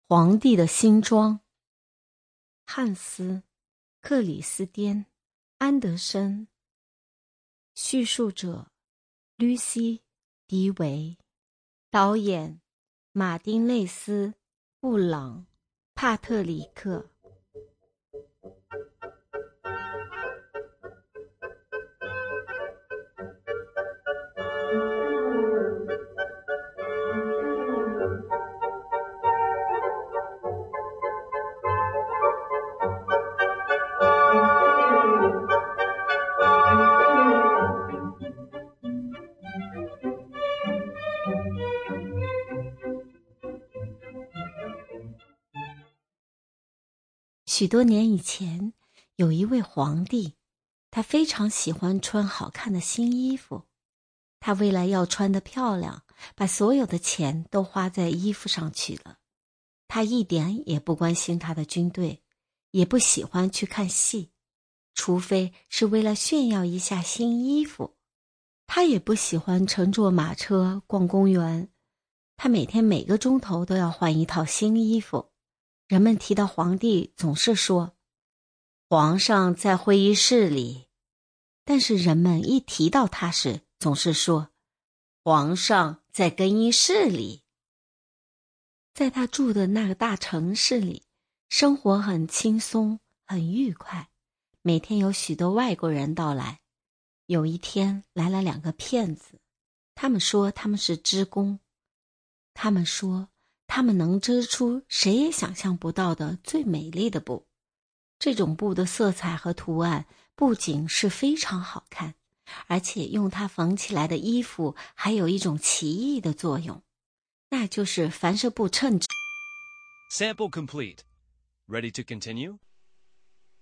皇帝的新装。汉斯·克里斯颠·安德森，叙述者吕西·迪维，导演马丁内斯·布朗、帕特里克。许多年以前，有一位皇帝，他非常喜欢穿好看的新衣服。他为了要穿得漂亮，把所有的钱都花在衣服上去了。他一点也不关心他的军队，也不喜欢去看戏，除非是为了炫耀一下新衣服。他也不喜欢乘坐马车逛公园，他每天每个钟头都要换一套新衣服。人们提到皇帝总是说，皇上在会议室里，但是人们一提到他时，总是说，皇上在更衣室里。在他住的那个大城市里，生活很轻松，很愉快，每天有许多外国人到来。有一天来了2个骗子，他们说他们是织工，他们说他们能织出谁也想象不到的最美丽的布。这种布的色彩和图案不仅是非常好看，而且用它缝起来的衣服还有一种奇异的作用，那就是凡是不称职。 Sample complete. Ready to continue?